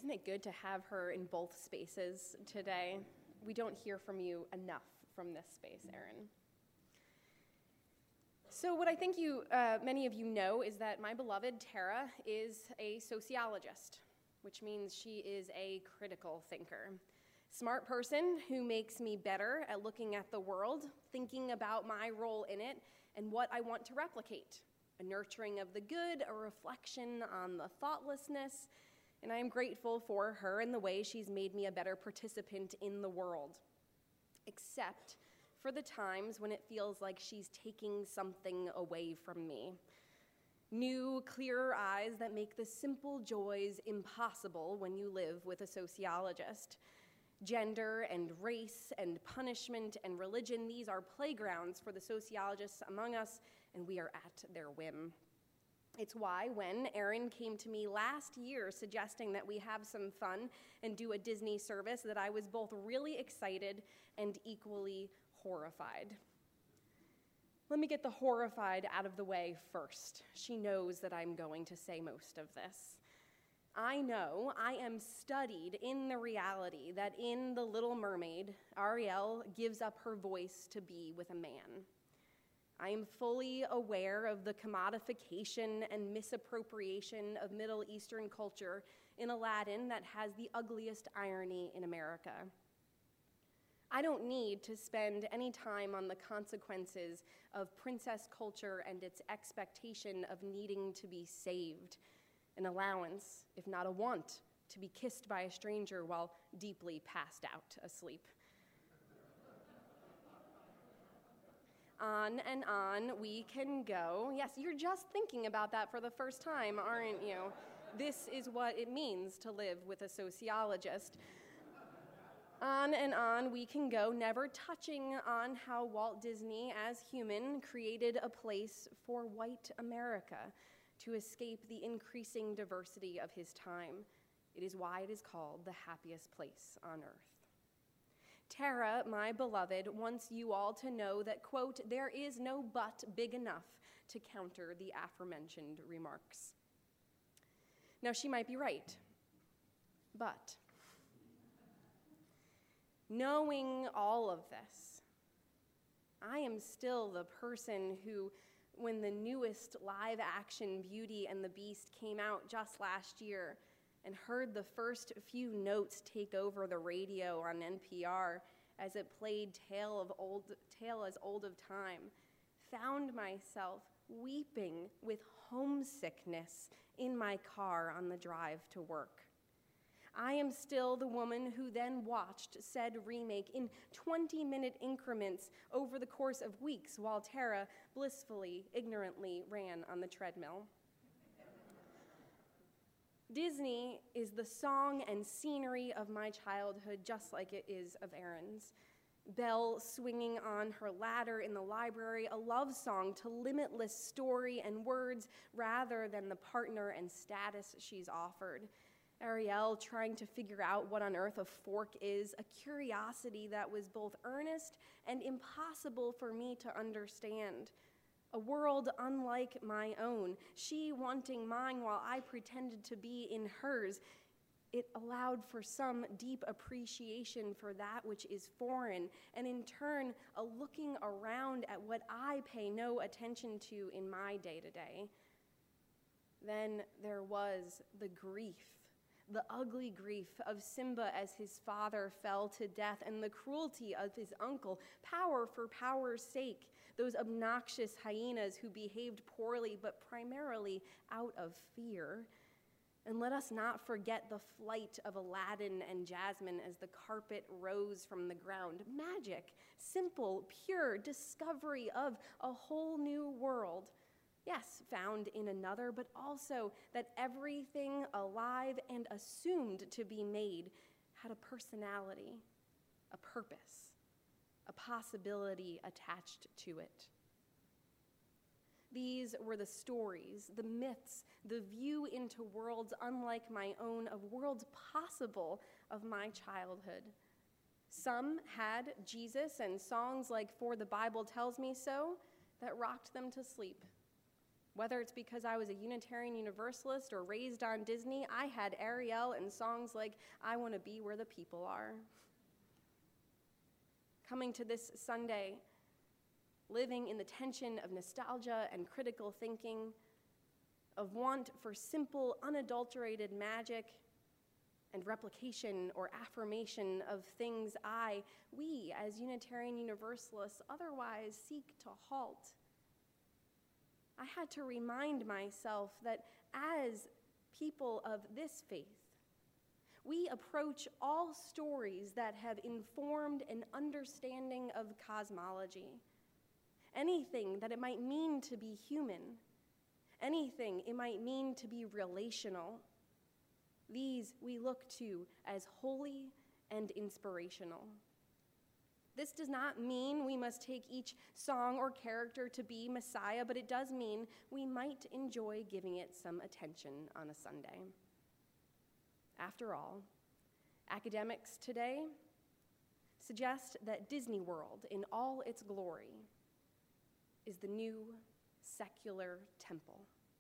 Isn't it good to have her in both spaces today? We don't hear from you enough from this space, Erin. So what I think many of you know is that my beloved Tara is a sociologist, which means she is a critical thinker. Smart person who makes me better at looking at the world, thinking about my role in it, and what I want to replicate. A nurturing of the good, a reflection on the thoughtlessness, and I am grateful for her and the way she's made me a better participant in the world. Except for the times when it feels like she's taking something away from me. New, clearer eyes that make the simple joys impossible when you live with a sociologist. Gender and race and punishment and religion, these are playgrounds for the sociologists among us, and we are at their whim. It's why when Erin came to me last year suggesting that we have some fun and do a Disney service, that I was both really excited and equally horrified. Let me get the horrified out of the way first. She knows that I'm going to say most of this. I know I am studied in the reality that in The Little Mermaid, Ariel gives up her voice to be with a man. I am fully aware of the commodification and misappropriation of Middle Eastern culture in Aladdin that has the ugliest irony in America. I don't need to spend any time on the consequences of princess culture and its expectation of needing to be saved, an allowance, if not a want, to be kissed by a stranger while deeply passed out asleep. On and on we can go. Yes, you're just thinking about that for the first time, aren't you? This is what it means to live with a sociologist. On and on we can go, never touching on how Walt Disney, as human, created a place for white America to escape the increasing diversity of his time. It is why it is called the happiest place on earth. Tara, my beloved, wants you all to know that, quote, there is no but big enough to counter the aforementioned remarks. Now, she might be right, but knowing all of this, I am still the person who, when the newest live-action Beauty and the Beast came out just last year, and heard the first few notes take over the radio on NPR as it played Tale as Old of Time, found myself weeping with homesickness in my car on the drive to work. I am still the woman who then watched said remake in 20-minute increments over the course of weeks while Tara blissfully, ignorantly ran on the treadmill. Disney is the song and scenery of my childhood, just like it is of Erin's. Belle swinging on her ladder in the library, a love song to limitless story and words rather than the partner and status she's offered. Ariel trying to figure out what on earth a fork is, a curiosity that was both earnest and impossible for me to understand. A world unlike my own, she wanting mine while I pretended to be in hers. It allowed for some deep appreciation for that which is foreign, and in turn, a looking around at what I pay no attention to in my day-to-day. Then there was the grief, the ugly grief of Simba as his father fell to death, and the cruelty of his uncle, power for power's sake, those obnoxious hyenas who behaved poorly but primarily out of fear. And let us not forget the flight of Aladdin and Jasmine as the carpet rose from the ground. Magic, simple, pure discovery of a whole new world. Yes, found in another, but also that everything alive and assumed to be made had a personality, a purpose, a possibility attached to it. These were the stories, the myths, the view into worlds unlike my own, of worlds possible of my childhood. Some had Jesus and songs like For the Bible Tells Me So that rocked them to sleep. Whether it's because I was a Unitarian Universalist or raised on Disney, I had Ariel and songs like I Want to Be Where the People Are. Coming to this Sunday, living in the tension of nostalgia and critical thinking, of want for simple, unadulterated magic and replication or affirmation of things we as Unitarian Universalists otherwise seek to halt. I had to remind myself that as people of this faith, we approach all stories that have informed an understanding of cosmology, anything that it might mean to be human, anything it might mean to be relational. These we look to as holy and inspirational. This does not mean we must take each song or character to be Messiah, but it does mean we might enjoy giving it some attention on a Sunday. After all, academics today suggest that Disney World, in all its glory, is the new secular temple.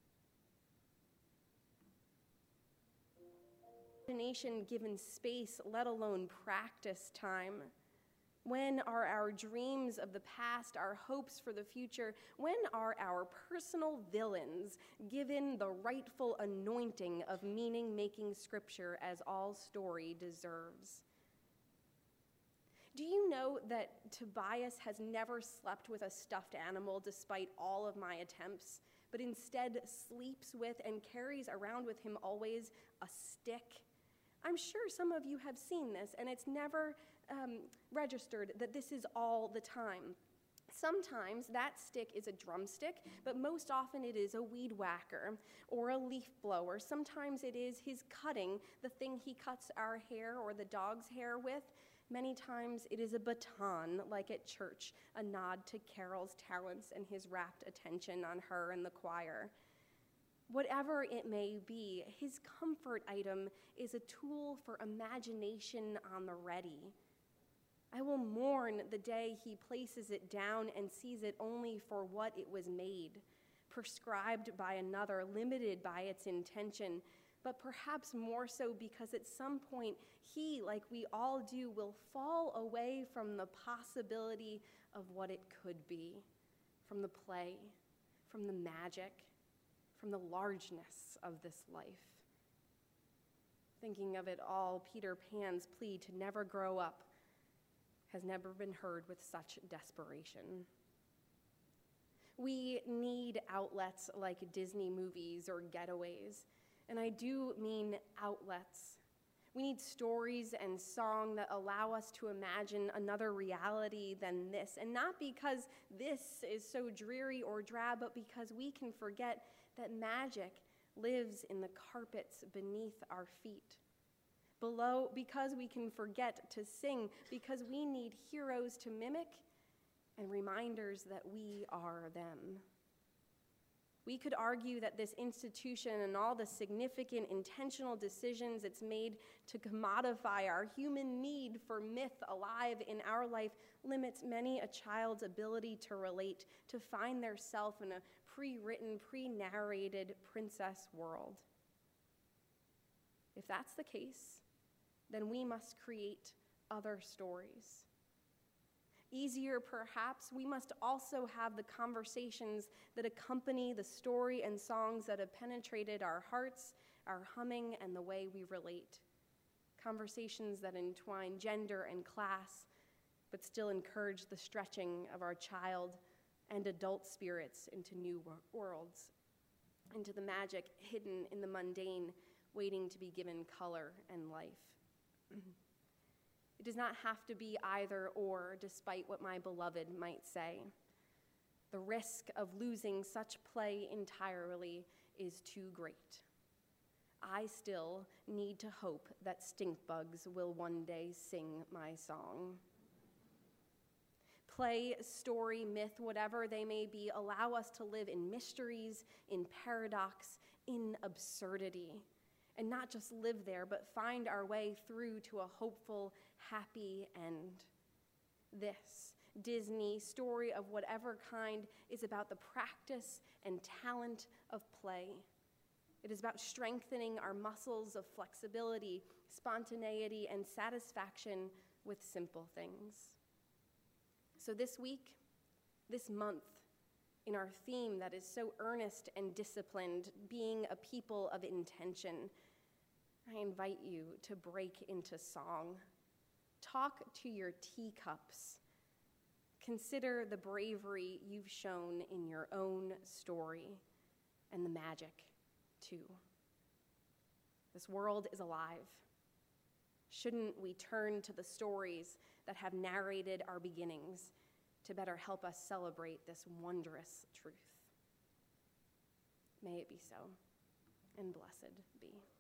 Imagination given space, let alone practice time. When are our dreams of the past, our hopes for the future, when are our personal villains given the rightful anointing of meaning-making scripture as all story deserves? Do you know that Tobias has never slept with a stuffed animal despite all of my attempts, but instead sleeps with and carries around with him always a stick? I'm sure some of you have seen this, and it's never registered that this is all the time. Sometimes that stick is a drumstick, but most often it is a weed whacker or a leaf blower. Sometimes it is his cutting, the thing he cuts our hair or the dog's hair with. Many times it is a baton, like at church, a nod to Carol's talents and his rapt attention on her and the choir. Whatever it may be, his comfort item is a tool for imagination on the ready. I will mourn the day he places it down and sees it only for what it was made, prescribed by another, limited by its intention, but perhaps more so because at some point he, like we all do, will fall away from the possibility of what it could be, from the play, from the magic, from the largeness of this life. Thinking of it all, Peter Pan's plea to never grow up has never been heard with such desperation. We need outlets like Disney movies or Getaways, and I do mean outlets. We need stories and song that allow us to imagine another reality than this, and not because this is so dreary or drab, but because we can forget that magic lives in the carpets beneath our feet. Below, because we can forget to sing, because we need heroes to mimic and reminders that we are them. We could argue that this institution and all the significant intentional decisions it's made to commodify our human need for myth alive in our life limits many a child's ability to relate, to find their self in a pre-written, pre-narrated princess world. If that's the case, then we must create other stories. Easier, perhaps, we must also have the conversations that accompany the story and songs that have penetrated our hearts, our humming, and the way we relate. Conversations that entwine gender and class, but still encourage the stretching of our child and adult spirits into new worlds, into the magic hidden in the mundane, waiting to be given color and life. It does not have to be either or, despite what my beloved might say. The risk of losing such play entirely is too great. I still need to hope that stink bugs will one day sing my song. Play, story, myth, whatever they may be, allow us to live in mysteries, in paradox, in absurdity. And not just live there, but find our way through to a hopeful, happy end. This Disney, story of whatever kind, is about the practice and talent of play. It is about strengthening our muscles of flexibility, spontaneity, and satisfaction with simple things. So this week, this month, in our theme that is so earnest and disciplined, being a people of intention, I invite you to break into song. Talk to your teacups. Consider the bravery you've shown in your own story and the magic, too. This world is alive. Shouldn't we turn to the stories that have narrated our beginnings to better help us celebrate this wondrous truth? May it be so, and blessed be.